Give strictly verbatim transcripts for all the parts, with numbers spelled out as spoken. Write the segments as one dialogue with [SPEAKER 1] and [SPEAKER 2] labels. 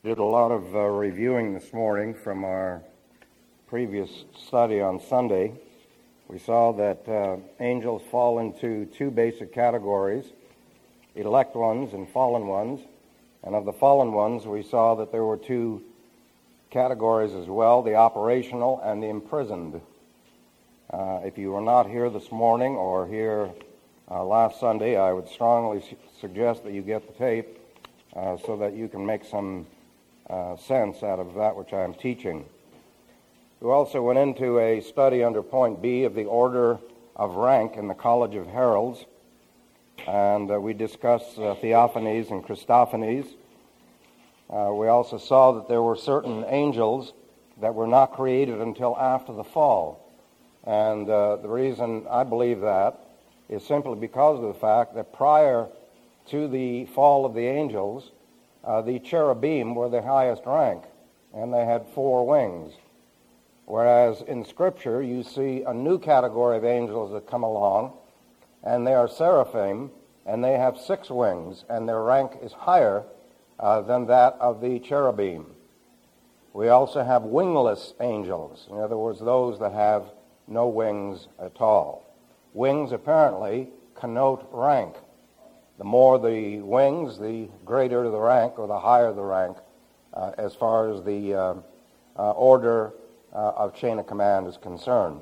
[SPEAKER 1] Did a lot of uh, reviewing this morning from our previous study on Sunday. We saw that uh, angels fall into two basic categories, elect ones and fallen ones. And of the fallen ones, we saw that there were two categories as well, the operational and the imprisoned. Uh, if you were not here this morning or here uh, last Sunday, I would strongly su- suggest that you get the tape uh, so that you can make some uh, sense out of that which I am teaching. We also went into a study under point B of the order of rank in the College of Heralds, and uh, we discussed uh, theophanies and Christophanies. Uh, we also saw that there were certain angels that were not created until after the fall. And uh, the reason I believe that is simply because of the fact that prior to the fall of the angels, uh, the cherubim were the highest rank, and they had four wings. Whereas in Scripture, you see a new category of angels that come along, and they are seraphim, and they have six wings, and their rank is higher uh, than that of the cherubim. We also have wingless angels, in other words, those that have no wings at all. Wings apparently connote rank. The more the wings, the greater the rank, or the higher the rank, uh, as far as the uh, uh, order uh, of chain of command is concerned.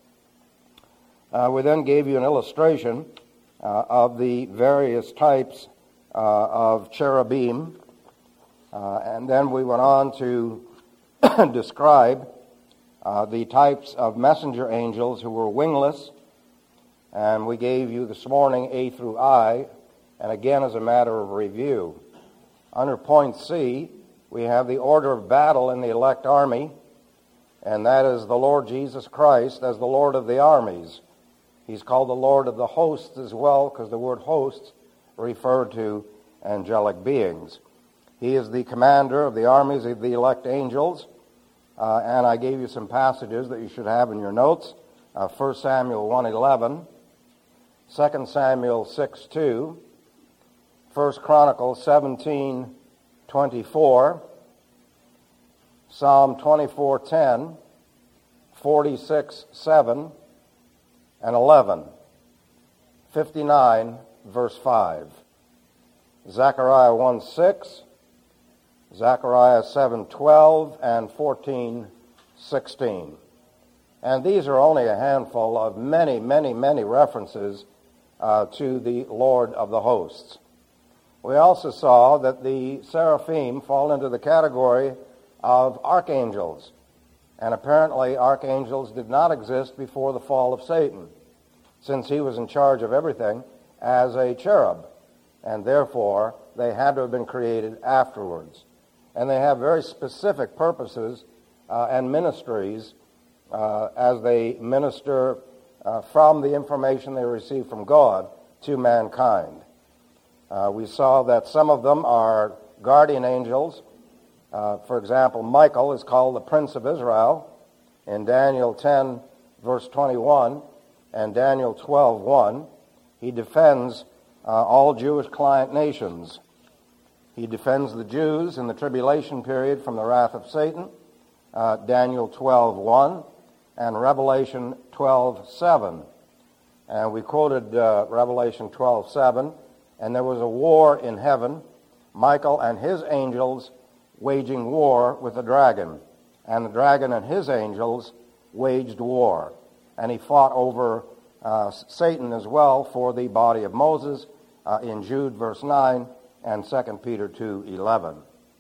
[SPEAKER 1] Uh, we then gave you an illustration uh, of the various types uh, of cherubim, uh, and then we went on to describe uh, the types of messenger angels who were wingless, and we gave you this morning A through I, and again as a matter of review. Under point C, we have the order of battle in the elect army, and that is the Lord Jesus Christ as the Lord of the armies. He's called the Lord of the hosts as well, because the word hosts referred to angelic beings. He is the commander of the armies of the elect angels, uh, and I gave you some passages that you should have in your notes. Uh, First Samuel one eleven, Second Samuel six two, First Chronicles seventeen twenty-four, Psalm twenty-four ten, forty-six seven, and eleven, fifty-nine, verse five, Zechariah one six, Zechariah seven twelve, and fourteen sixteen. And these are only a handful of many, many, many references uh, to the Lord of the hosts. We also saw that the seraphim fall into the category of archangels. And apparently archangels did not exist before the fall of Satan, since he was in charge of everything as a cherub. And therefore, they had to have been created afterwards. And they have very specific purposes uh, and ministries uh, as they minister uh, from the information they receive from God to mankind. Uh, we saw that some of them are guardian angels. Uh, for example, Michael is called the Prince of Israel in Daniel ten, verse twenty-one, and Daniel twelve one. He defends uh, all Jewish client nations. He defends the Jews in the tribulation period from the wrath of Satan, uh, Daniel twelve one, and Revelation twelve seven. And we quoted uh, Revelation twelve seven, and there was a war in heaven, Michael and his angels waging war with the dragon, and the dragon and his angels waged war. And he fought over uh, Satan as well for the body of Moses uh, in Jude verse nine and Second Peter two eleven.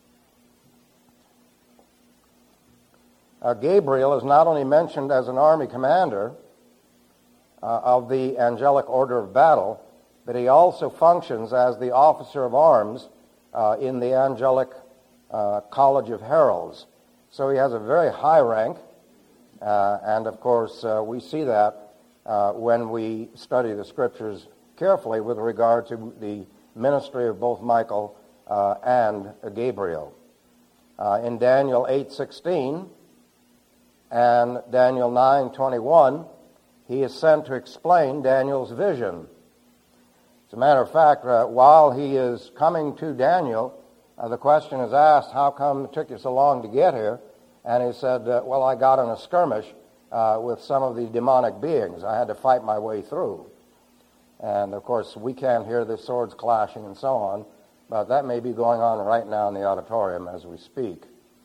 [SPEAKER 1] Uh, Gabriel is not only mentioned as an army commander uh, of the angelic order of battle, but he also functions as the officer of arms uh, in the angelic uh, College of Heralds. So he has a very high rank, uh, and of course uh, we see that uh, when we study the Scriptures carefully with regard to the ministry of both Michael uh, and Gabriel. Uh, in Daniel eight sixteen and Daniel nine twenty-one, he is sent to explain Daniel's vision. As a matter of fact, uh, while he is coming to Daniel, uh, uh, the question is asked, how come it took you so long to get here? And he said, uh, well, I got in a skirmish uh, with some of the demonic beings. I had to fight my way through. And, of course, we can't hear the swords clashing and so on, but that may be going on right now in the auditorium as we speak.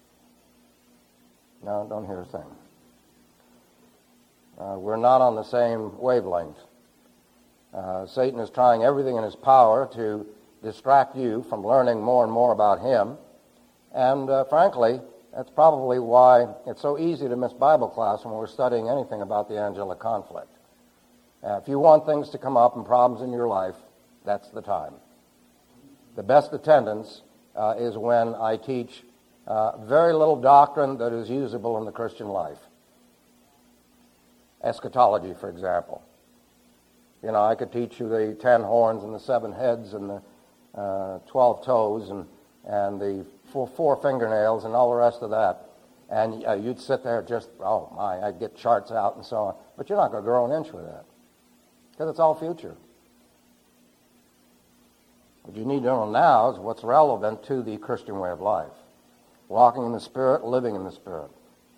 [SPEAKER 1] No, don't hear a thing. Uh, we're not on the same wavelength. Uh, Satan is trying everything in his power to distract you from learning more and more about him. And, uh, frankly, that's probably why it's so easy to miss Bible class when we're studying anything about the angelic conflict. Uh, if you want things to come up and problems in your life, that's the time. The best attendance uh, is when I teach uh, very little doctrine that is usable in the Christian life. Eschatology, for example. You know, I could teach you the ten horns and the seven heads and the uh, twelve toes and, and the four, four fingernails and all the rest of that. And uh, you'd sit there just, oh my, I'd get charts out and so on. But you're not going to grow an inch with that. Because it's all future. What you need to know now is what's relevant to the Christian way of life. Walking in the Spirit, living in the Spirit.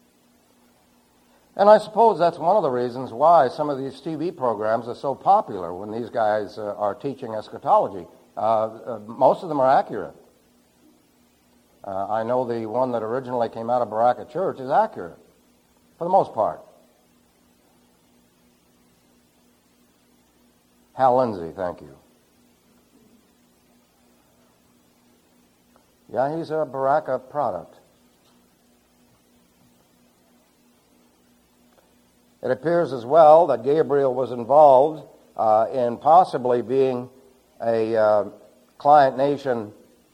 [SPEAKER 1] And I suppose that's one of the reasons why some of these T V programs are so popular when these guys uh, are teaching eschatology. Uh, uh, most of them are accurate. Uh, I know the one that originally came out of Baraka Church is accurate, for the most part. Hal Lindsey, thank you. Yeah, he's a Baraka product. It appears as well that Gabriel was involved uh, in possibly being a uh, client nation,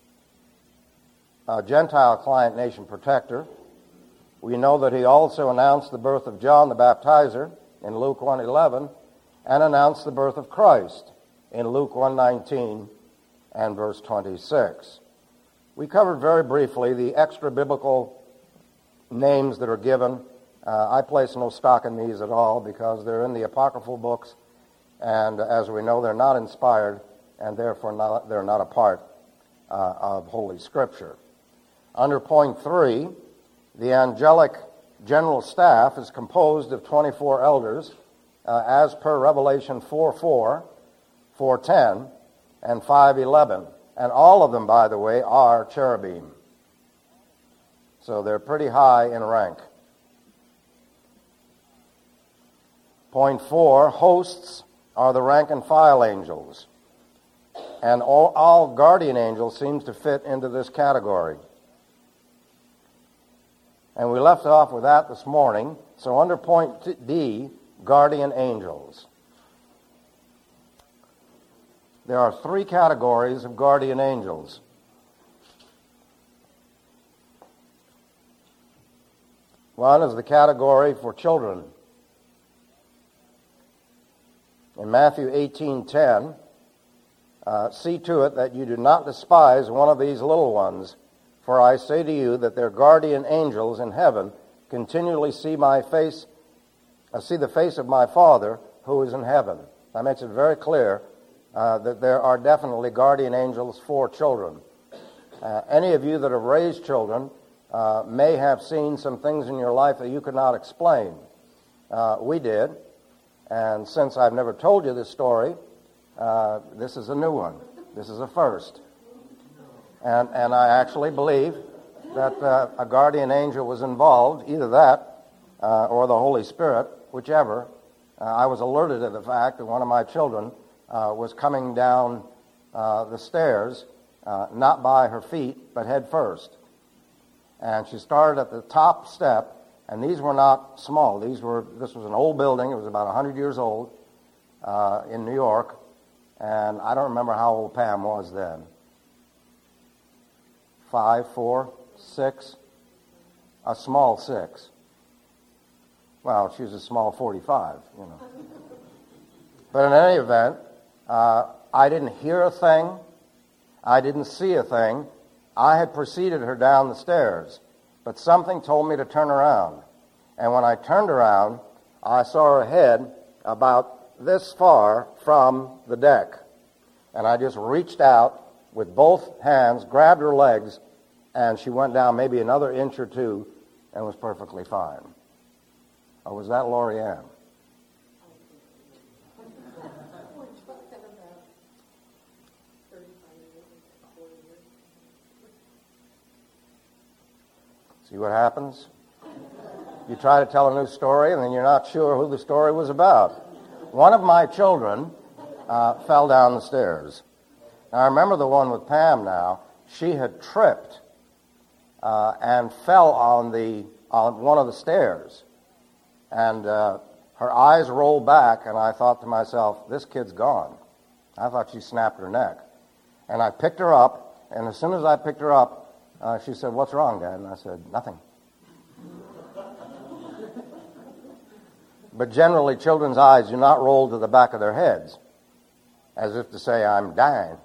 [SPEAKER 1] a Gentile client nation protector. We know that he also announced the birth of John the Baptizer in Luke one eleven and announced the birth of Christ in Luke one nineteen and verse twenty-six. We covered very briefly the extra-biblical names that are given. Uh, I place no stock in these at all because they're in the apocryphal books, and as we know, they're not inspired, and therefore not, they're not a part uh, of Holy Scripture. Under point three, the angelic general staff is composed of twenty-four elders, uh, as per Revelation four four, four ten, and five eleven. And all of them, by the way, are cherubim. So they're pretty high in rank. Point four, hosts are the rank and file angels. And all, all guardian angels seems to fit into this category. And we left off with that this morning. So under point D, guardian angels. There are three categories of guardian angels. One is the category for children. In Matthew eighteen ten, uh, see to it that you do not despise one of these little ones, for I say to you that their guardian angels in heaven continually see my face, uh, see the face of my Father who is in heaven. That makes it very clear uh, that there are definitely guardian angels for children. Uh, any of you that have raised children uh, may have seen some things in your life that you could not explain. Uh, we did. And since I've never told you this story, uh, this is a new one. This is a first. And and I actually believe that uh, a guardian angel was involved, either that uh, or the Holy Spirit, whichever. Uh, I was alerted to the fact that one of my children uh, was coming down uh, the stairs, uh, not by her feet, but head first. And she started at the top step. And these were not small. These were. This was an old building. It was about one hundred years old uh, in New York. And I don't remember how old Pam was then. Five, four, six, a small six. Well, she was a small forty-five, you know. But in any event, uh, I didn't hear a thing. I didn't see a thing. I had preceded her down the stairs. But something told me to turn around. And when I turned around, I saw her head about this far from the deck. And I just reached out with both hands, grabbed her legs, and she went down maybe another inch or two and was perfectly fine. Or was that Lori Ann? See what happens? You try to tell a new story, and then you're not sure who the story was about. One of my children uh, fell down the stairs. Now, I remember the one with Pam now. She had tripped uh, and fell on the on one of the stairs. And uh, her eyes rolled back, and I thought to myself, this kid's gone. I thought she snapped her neck. And I picked her up, and as soon as I picked her up, uh, she said, "What's wrong, Dad?" And I said, "Nothing." But generally, children's eyes do not roll to the back of their heads, as if to say, "I'm dying."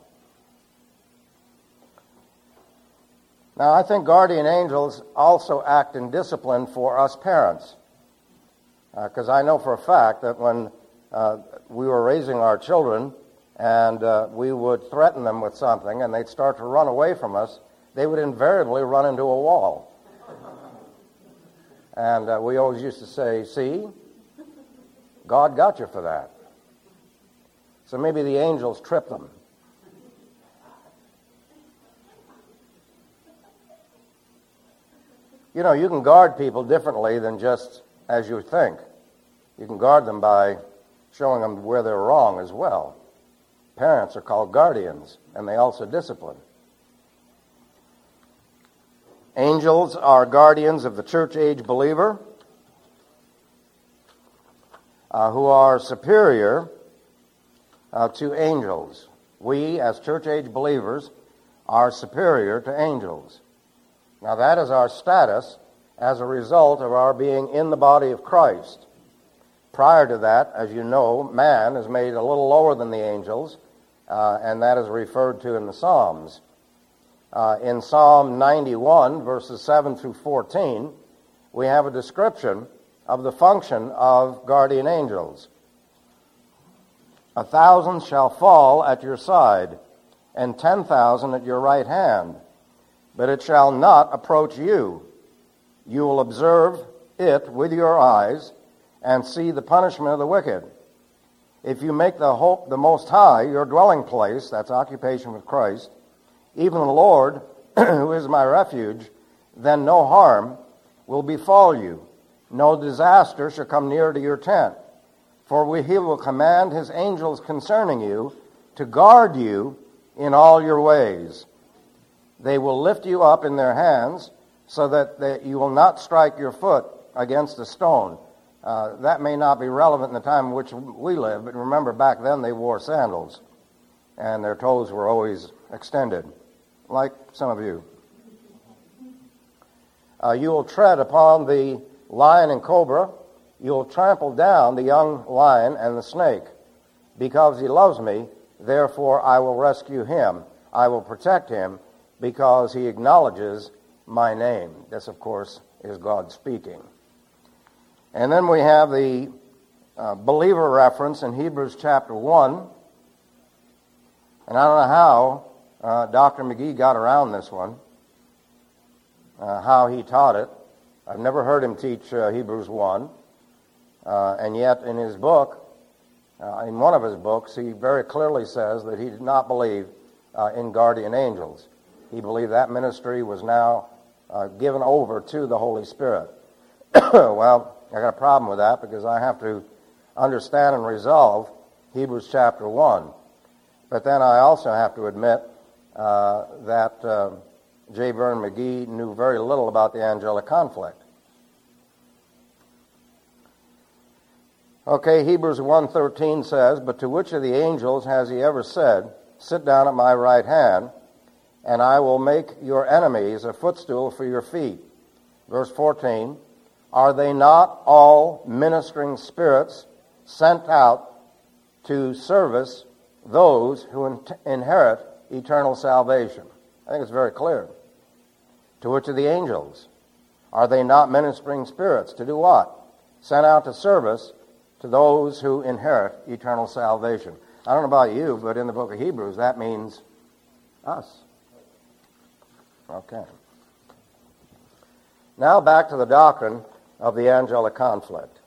[SPEAKER 1] Now, I think guardian angels also act in discipline for us parents, because uh, I know for a fact that when uh, we were raising our children and uh, we would threaten them with something and they'd start to run away from us, they would invariably run into a wall. And uh, we always used to say, "See, God got you for that." So maybe the angels tripped them. You know, you can guard people differently than just as you think. You can guard them by showing them where they're wrong as well. Parents are called guardians, and they also discipline. Angels are guardians of the church-age believer uh, who are superior uh, to angels. We, as church-age believers, are superior to angels. Now, that is our status as a result of our being in the body of Christ. Prior to that, as you know, man is made a little lower than the angels, uh, and that is referred to in the Psalms. Uh, in Psalm ninety-one, verses seven through fourteen, we have a description of the function of guardian angels. "A thousand shall fall at your side, and ten thousand at your right hand, but it shall not approach you. You will observe it with your eyes and see the punishment of the wicked. If you make the hope the Most High your dwelling place," that's occupation with Christ, "even the Lord, who is my refuge, then no harm will befall you. No disaster shall come near to your tent. For we, he will command his angels concerning you to guard you in all your ways. They will lift you up in their hands so that they, you will not strike your foot against a stone." Uh, that may not be relevant in the time in which we live, but remember back then they wore sandals and their toes were always extended, like some of you. Uh, you will tread upon the lion and cobra. You will trample down the young lion and the snake. Because he loves me, therefore I will rescue him. I will protect him because he acknowledges my name. This, of course, is God speaking. And then we have the uh, believer reference in Hebrews chapter one. And I don't know how uh, Doctor McGee got around this one, uh, how he taught it. I've never heard him teach uh, Hebrews one. Uh, and yet in his book, uh, in one of his books, he very clearly says that he did not believe uh, in guardian angels. He believed that ministry was now uh, given over to the Holy Spirit. Well, I got a problem with that because I have to understand and resolve Hebrews chapter one. But then I also have to admit uh, that uh, J. Vernon McGee knew very little about the angelic conflict. Okay, Hebrews one thirteen says, "But to which of the angels has he ever said, 'Sit down at my right hand, and I will make your enemies a footstool for your feet'?" Verse fourteen, "Are they not all ministering spirits sent out to service those who in- inherit eternal salvation?" I think it's very clear. To which of the angels? Are they not ministering spirits? To do what? Sent out to service to those who inherit eternal salvation. I don't know about you, but in the book of Hebrews, that means Us. Okay. Now back to the doctrine of the angelic conflict.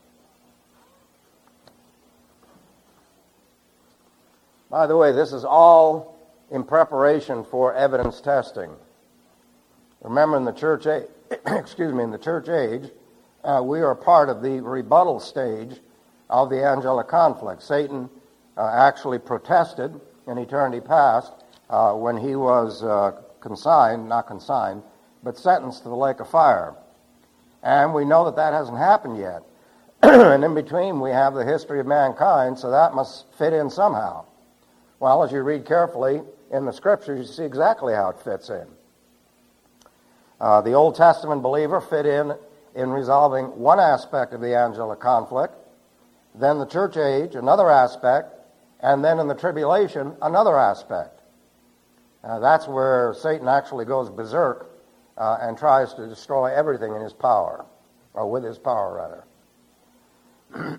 [SPEAKER 1] By the way, this is all in preparation for evidence testing. Remember, in the church age, excuse me, in the church age, uh, we are part of the rebuttal stage of the angelic conflict. Satan uh, actually protested in eternity past uh, when he was uh, consigned, not consigned, but sentenced to the lake of fire. And we know that that hasn't happened yet. And in between, we have the history of mankind, so that must fit in somehow. Well, as you read carefully in the Scriptures, you see exactly how it fits in. Uh, the Old Testament believer fit in in resolving one aspect of the angelic conflict, then the church age, another aspect, and then in the tribulation, another aspect. Uh, that's where Satan actually goes berserk uh, and tries to destroy everything in his power, or with his power, rather.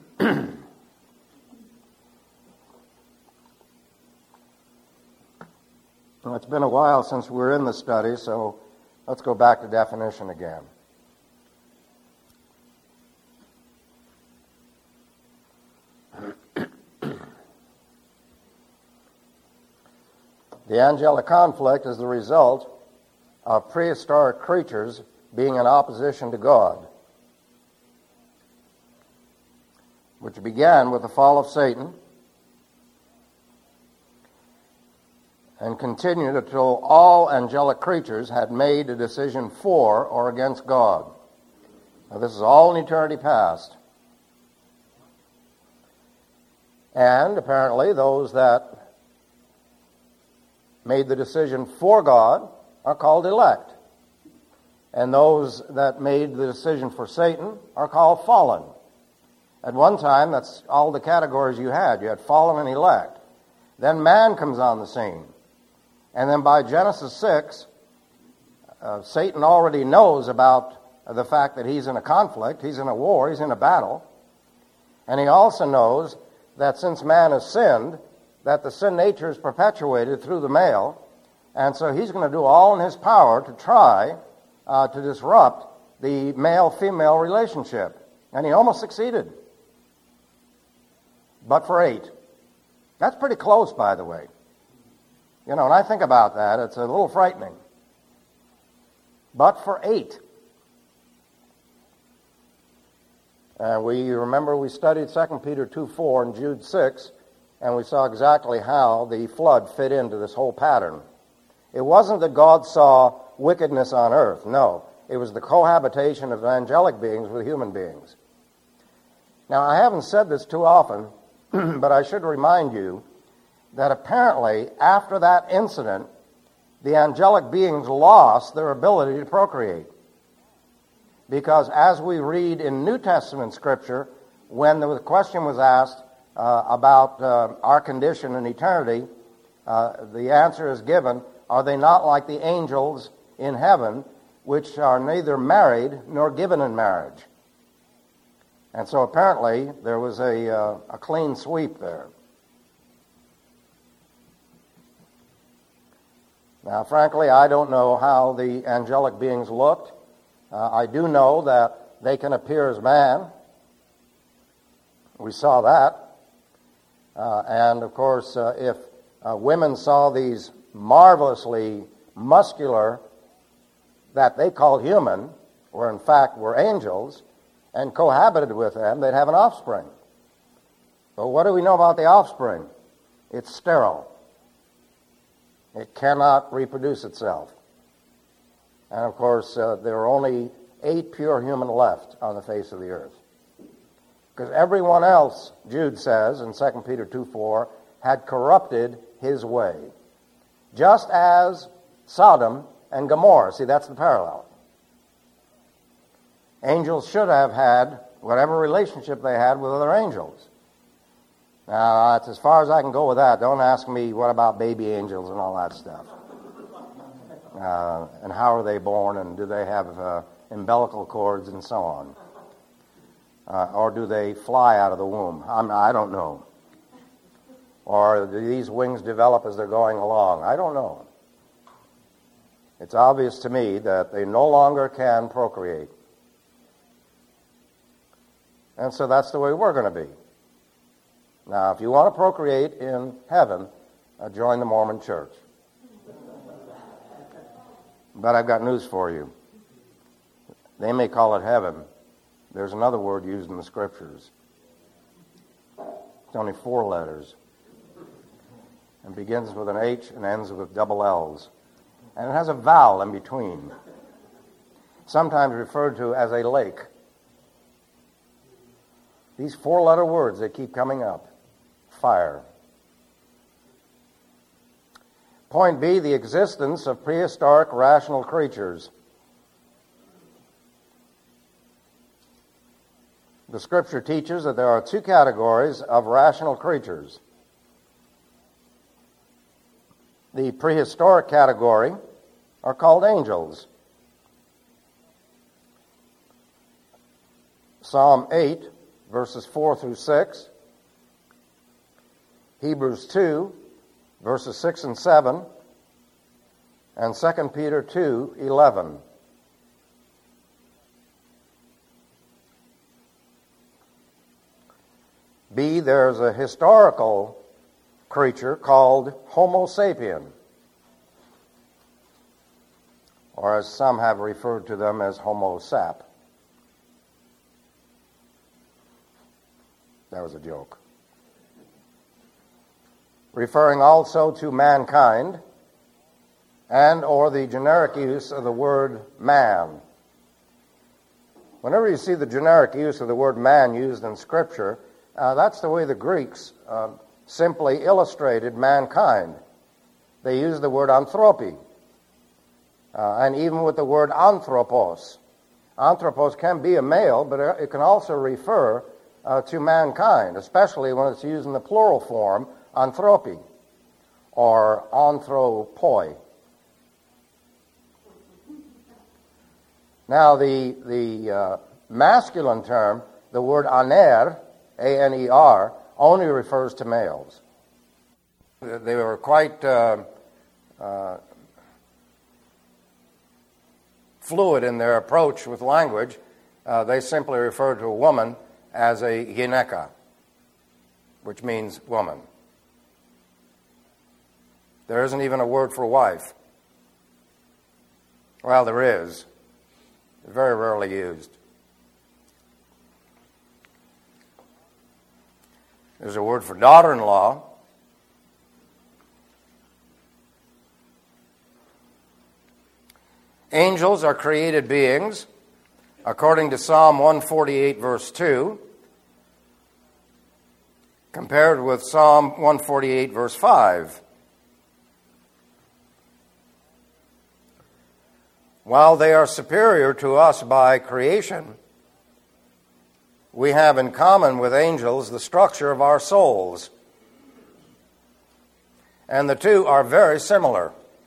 [SPEAKER 1] Well, it's been a while since we were in the study, so let's go back to definition again. The angelic conflict is the result of prehistoric creatures being in opposition to God, which began with the fall of Satan and continued until all angelic creatures had made a decision for or against God. Now, this is all in eternity past. And apparently those that made the decision for God are called elect. And those that made the decision for Satan are called fallen. At one time, that's all the categories you had. You had fallen and elect. Then man comes on the scene. And then by Genesis six, uh, Satan already knows about uh, the fact that he's in a conflict, he's in a war, he's in a battle. And he also knows that since man has sinned, that the sin nature is perpetuated through the male, and so he's going to do all in his power to try uh, to disrupt the male-female relationship. And he almost succeeded. But for eight. That's pretty close, by the way. You know, when I think about that, it's a little frightening. But for eight. And we remember we studied Second Peter two four and Jude six, and we saw exactly how the flood fit into this whole pattern. It wasn't that God saw wickedness on earth. No. It was the cohabitation of angelic beings with human beings. Now, I haven't said this too often, but I should remind you that apparently after that incident, the angelic beings lost their ability to procreate. Because as we read in New Testament Scripture, when the question was asked uh, about uh, our condition in eternity, uh, the answer is given, are they not like the angels in heaven, which are neither married nor given in marriage? And so apparently there was a, uh, a clean sweep there. Now, frankly, I don't know how the angelic beings looked. Uh, I do know that they can appear as man. We saw that. Uh, and, of course, uh, if uh, women saw these marvelously muscular, that they called human, or in fact were angels, and cohabited with them, they'd have an offspring. But what do we know about the offspring? It's sterile. It cannot reproduce itself. And of course, uh, there are only eight pure human left on the face of the earth. Because everyone else, Jude says in Second Peter two four, had corrupted his way. Just as Sodom and Gomorrah. See, that's the parallel. Angels should have had whatever relationship they had with other angels. Now, that's as far as I can go with that. Don't ask me what about baby angels and all that stuff. Uh, and how are they born, and do they have uh, umbilical cords and so on? Uh, or do they fly out of the womb? I'm, I don't know. Or do these wings develop as they're going along? I don't know. it's obvious to me that they no longer can procreate. And so that's the way we're going to be. Now, if you want to procreate in heaven, uh, join the Mormon Church. But I've got news for you. They may call it heaven. There's another word used in the Scriptures. It's only four letters. And begins with an H and ends with double L's. And it has a vowel in between. Sometimes referred to as a lake. These four-letter words, they keep coming up. Fire. Point B, the existence of prehistoric rational creatures. The Scripture teaches that there are two categories of rational creatures. The prehistoric category are called angels. Psalm eight, verses four through six. Hebrews two, verses six and seven. And Second Peter two, eleven. B, there's a historical creature called Homo sapien, or as some have referred to them as Homo sap. That was a joke. Referring also to mankind and or the generic use of the word man. Whenever you see the generic use of the word man used in Scripture, uh, that's the way the Greeks uh, simply illustrated mankind. They used the word anthropi, uh, and even with the word anthropos. Anthropos can be a male, but it can also refer uh, to mankind, especially when it's used in the plural form, anthropi, or anthropoi. Now, the, the uh, masculine term, the word aner, A N E R, only refers to males. They were quite uh, uh, fluid in their approach with language. Uh, they simply referred to a woman as a gyneka, which means woman. There isn't even a word for wife. Well, there is. Very rarely used. There's a word for daughter-in-law. Angels are created beings, according to Psalm one forty-eight, verse two, compared with Psalm one forty-eight, verse five. While they are superior to us by creation, we have in common with angels the structure of our souls. And the two are very similar.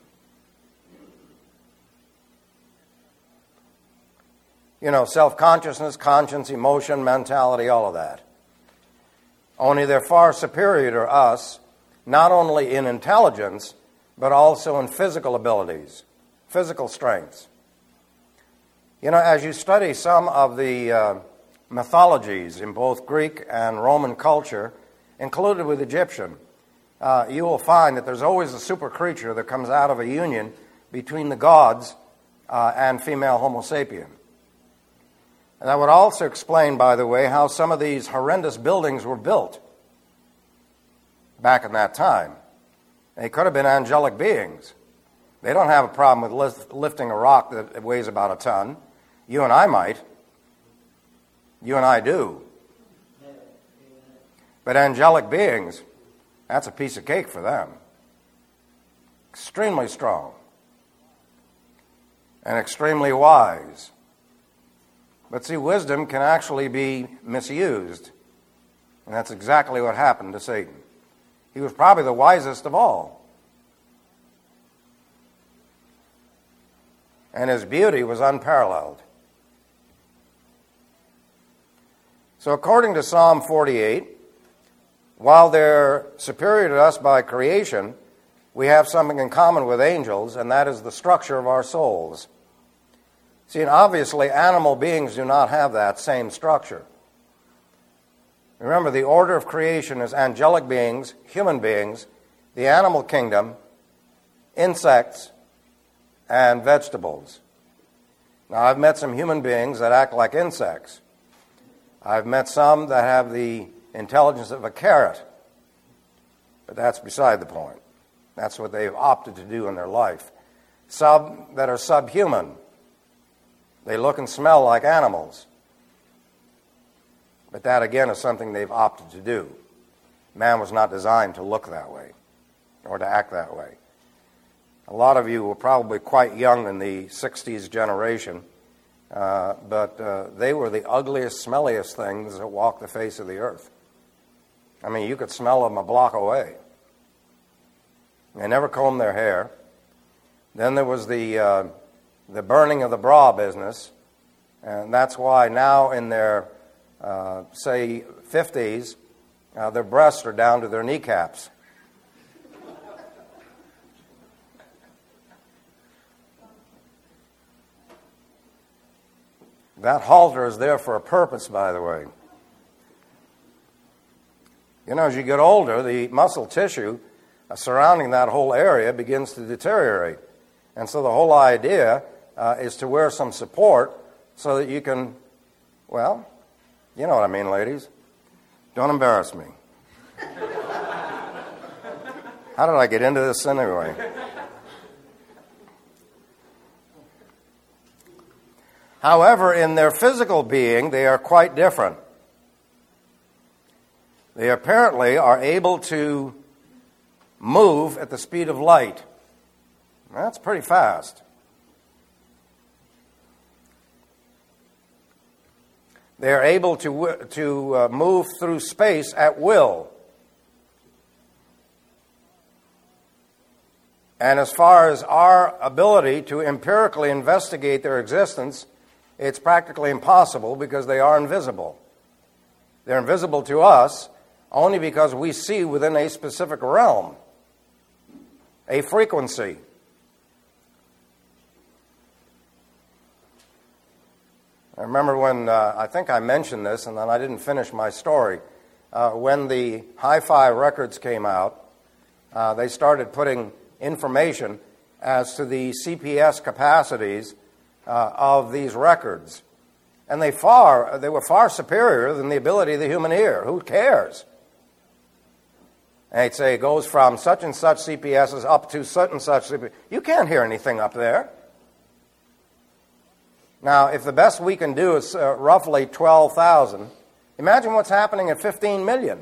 [SPEAKER 1] You know, self-consciousness, conscience, emotion, mentality, all of that. Only they're far superior to us, not only in intelligence, but also in physical abilities. Physical strengths. You know, as you study some of the uh, mythologies in both Greek and Roman culture, included with Egyptian, uh, you will find that there's always a super creature that comes out of a union between the gods uh, and female Homo sapien. And that would also explain, by the way, how some of these horrendous buildings were built back in that time. They could have been angelic beings. They don't have a problem with lifting a rock that weighs about a ton. You and I might. You and I do. But angelic beings, that's a piece of cake for them. Extremely strong. And extremely wise. But see, wisdom can actually be misused. And that's exactly what happened to Satan. He was probably the wisest of all. And his beauty was unparalleled. So according to Psalm forty-eight, while they're superior to us by creation, we have something in common with angels, and that is the structure of our souls. See, and obviously animal beings do not have that same structure. Remember, the order of creation is angelic beings, human beings, the animal kingdom, insects, and vegetables. Now, I've met some human beings that act like insects. I've met some that have the intelligence of a carrot. But that's beside the point. That's what they've opted to do in their life. Some that are subhuman. They look and smell like animals. But that, again, is something they've opted to do. Man was not designed to look that way or to act that way. A lot of you were probably quite young in the sixties generation, uh, but uh, they were the ugliest, smelliest things that walked the face of the earth. I mean, you could smell them a block away. They never combed their hair. Then there was the uh, the burning of the bra business, and that's why now in their, uh, say, fifties, uh, their breasts are down to their kneecaps. That halter is there for a purpose, by the way. You know, as you get older, the muscle tissue uh, surrounding that whole area begins to deteriorate. And so the whole idea uh, is to wear some support so that you can, well, you know what I mean, ladies. Don't embarrass me. How did I get into this anyway? However, in their physical being, they are quite different. They apparently are able to move at the speed of light. That's pretty fast. They are able to, to uh, move through space at will. And as far as our ability to empirically investigate their existence, it's practically impossible because they are invisible. They're invisible to us only because we see within a specific realm, a frequency. I remember when, uh, I think I mentioned this, and then I didn't finish my story. Uh, when the hi-fi records came out, uh, they started putting information as to the C P S capacities uh, of these records. And they far they were far superior than the ability of the human ear. Who cares? And they'd say it goes from such and such C P Ss up to such and such C P S. You can't hear anything up there. Now, if the best we can do is uh, roughly twelve thousand, imagine what's happening at fifteen million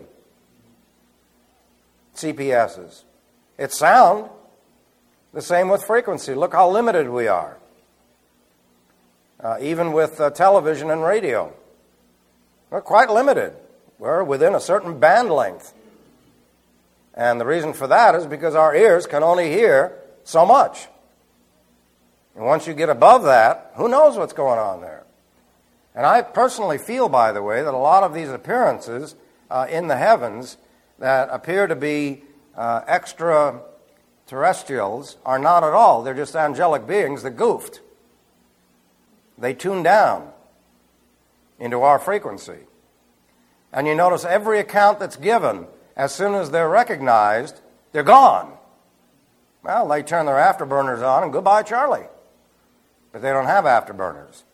[SPEAKER 1] C P Ss. It's sound. The same with frequency. Look how limited we are. Uh, even with uh, television and radio. We're quite limited. We're within a certain band length. And the reason for that is because our ears can only hear so much. And once you get above that, who knows what's going on there? And I personally feel, by the way, that a lot of these appearances uh, in the heavens that appear to be uh, extraterrestrials are not at all. They're just angelic beings that goofed. They tune down into our frequency. And you notice every account that's given, as soon as they're recognized, they're gone. Well, they turn their afterburners on and goodbye, Charlie. But they don't have afterburners.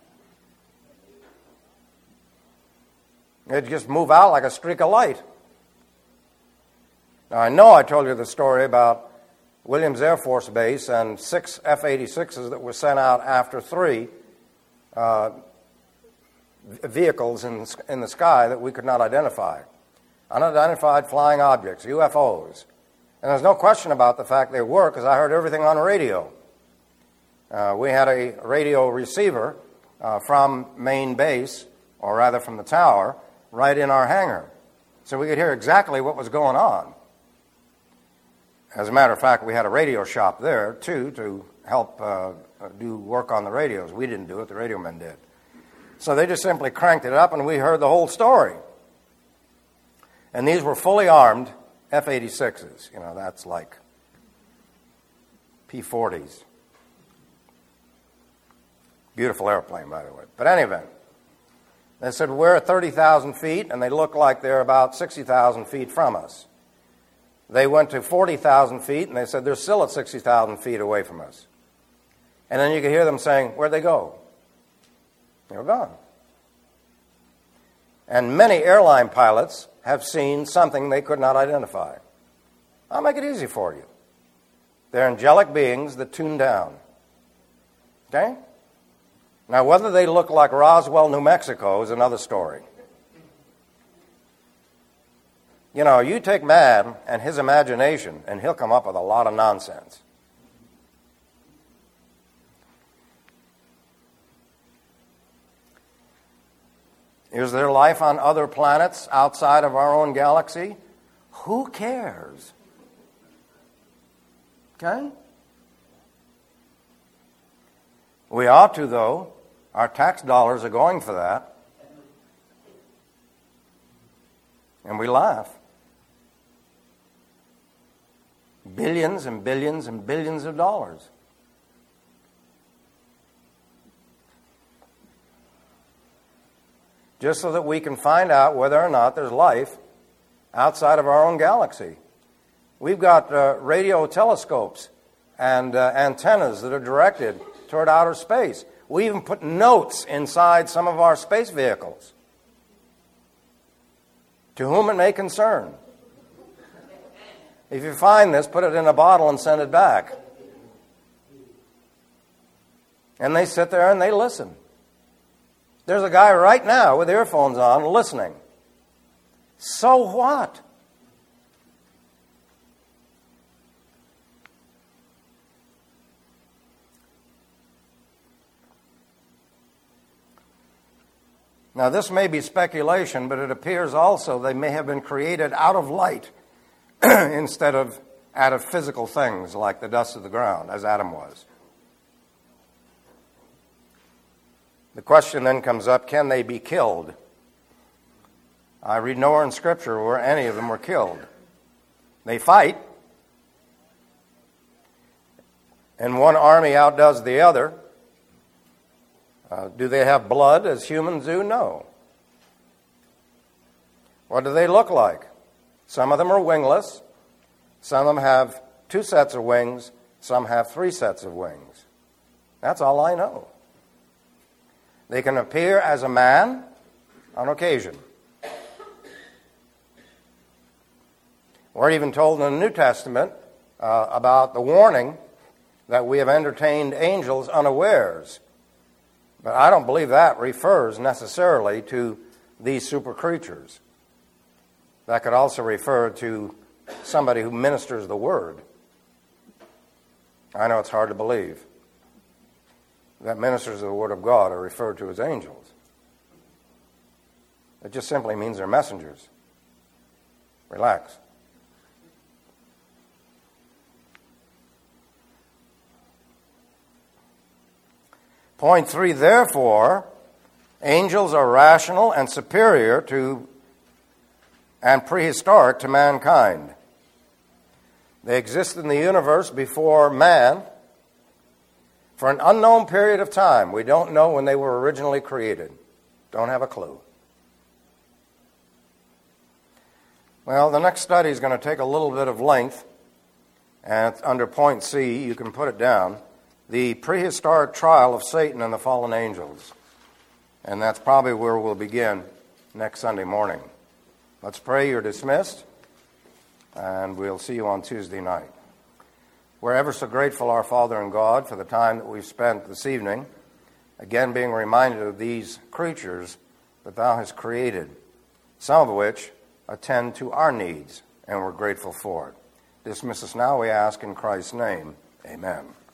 [SPEAKER 1] They just move out like a streak of light. Now, I know I told you the story about Williams Air Force Base and six F eighty-sixes that were sent out after three uh, vehicles in, in the sky that we could not identify. Unidentified flying objects, U F Os. And there's no question about the fact they were, because I heard everything on the radio. Uh, we had a radio receiver uh, from main base, or rather from the tower, right in our hangar. So we could hear exactly what was going on. As a matter of fact, we had a radio shop there, too, to help uh, do work on the radios. We didn't do it, the radio men did. So they just simply cranked it up, and we heard the whole story. And these were fully armed F eighty-sixes. You know, that's like P forties. Beautiful airplane, by the way. But any event, they said we're at thirty thousand feet, and they look like they're about sixty thousand feet from us. They went to forty thousand feet, and they said they're still at sixty thousand feet away from us. And then you could hear them saying, where'd they go? They were gone. And many airline pilots have seen something they could not identify. I'll make it easy for you. They're angelic beings that tune down. Okay? Now, whether they look like Roswell, New Mexico is another story. You know, you take man and his imagination, and he'll come up with a lot of nonsense. Is there life on other planets outside of our own galaxy? Who cares? Okay? We ought to, though. Our tax dollars are going for that. And we laugh. Billions and billions and billions of dollars. Just so that we can find out whether or not there's life outside of our own galaxy. We've got uh, radio telescopes and uh, antennas that are directed toward outer space. We even put notes inside some of our space vehicles. To whom it may concern. If you find this, put it in a bottle and send it back. And they sit there and they listen. There's a guy right now with earphones on listening. So what? Now, this may be speculation, but it appears also they may have been created out of light instead of out of physical things like the dust of the ground, as Adam was. The question then comes up, can they be killed? I read nowhere in Scripture where any of them were killed. They fight, and one army outdoes the other. Uh, do they have blood as humans do? No. What do they look like? Some of them are wingless. Some of them have two sets of wings. Some have three sets of wings. That's all I know. They can appear as a man on occasion. We're even told in the New Testament uh, about the warning that we have entertained angels unawares. But I don't believe that refers necessarily to these super creatures. That could also refer to somebody who ministers the word. I know it's hard to believe that ministers of the word of God are referred to as angels. It just simply means they're messengers. Relax. Point three, therefore, angels are rational and superior to and prehistoric to mankind. They existed in the universe before man for an unknown period of time. We don't know when they were originally created. Don't have a clue. Well, the next study is going to take a little bit of length, and under point C, you can put it down, the prehistoric trial of Satan and the fallen angels. And that's probably where we'll begin next Sunday morning. Let's pray. You're dismissed, and we'll see you on Tuesday night. We're ever so grateful, our Father and God, for the time that we've spent this evening, again being reminded of these creatures that Thou hast created, some of which attend to our needs, and we're grateful for it. Dismiss us now, we ask in Christ's name. Amen.